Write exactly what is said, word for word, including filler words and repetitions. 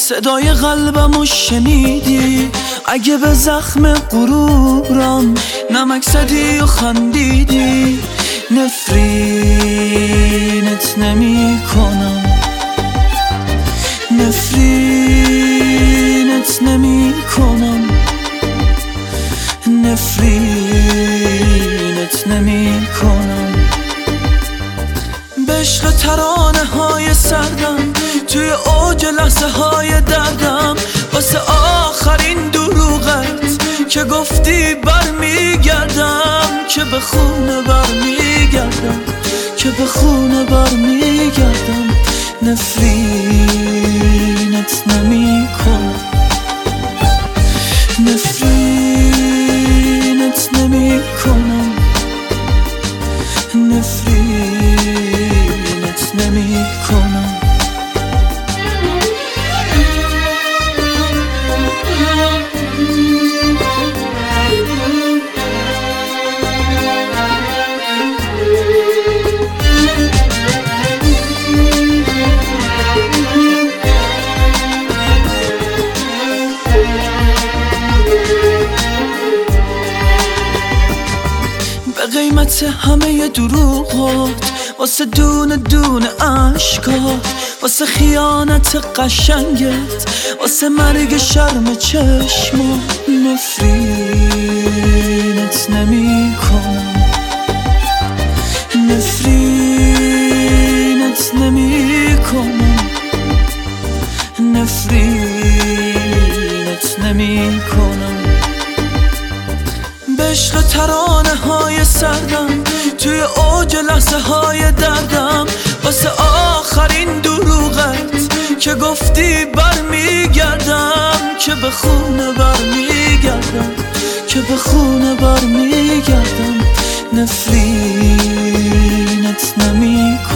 صدای قلبمو شنیدی؟ اگه به زخم غرورم نمک زدی و خندیدی، نفرینت نمی کنم، نفرینت نمی کنم، نفرینت نمی کنم. به عشق ترانه های سردم توی اوج لحظه های دردم، واسه آخرین دروغت که گفتی برمیگردم، که به خونه برمیگردم، که به خونه برمیگردم. نفرینت نمی کنم، نفرینت نمی کنم، نفرینت نمی کنم. به قیمت همه دروغات، واسه دونه دونه عشقات، واسه خیانت قشنگت، واسه مرگ شرم چشمات، نفرینت نمی کنم، نفرینت نمی کنم، نفرینت نمی کنم. به عشق ترانه های سردم توی اوج لحظه های دردم، واسه آخرین دروغت که گفتی برمیگردم، که به خونه برمیگردم، که به خونه برمیگردم. نفرینت نمی